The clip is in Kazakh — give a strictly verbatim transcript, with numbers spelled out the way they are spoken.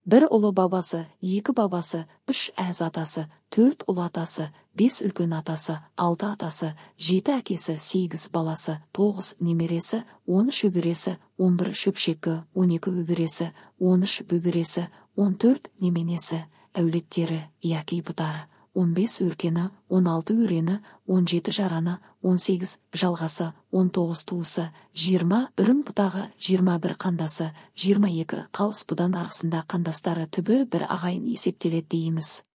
бір ұлы бабасы, екі бабасы, үш әз атасы, төрт ұл атасы, бес үлкен атасы, алты атасы, жеті әкесі, сегіз баласы, тоғыз немересі, он үш өбіресі, он бір шөпшеккі, он екі өбіресі, он үш бөбіресі, он төрт неменесі, әулеттері, яки бұтары, он бес өркені, он алты өрені, он жеті жараны, он сегіз жалғасы, он тоғыз туысы, жиырма үрім бұтағы, жиырма бір қандасы, жиырма екі қалыс бұдан арасында қандастары түбі бір ағайын есептеледі дейміз.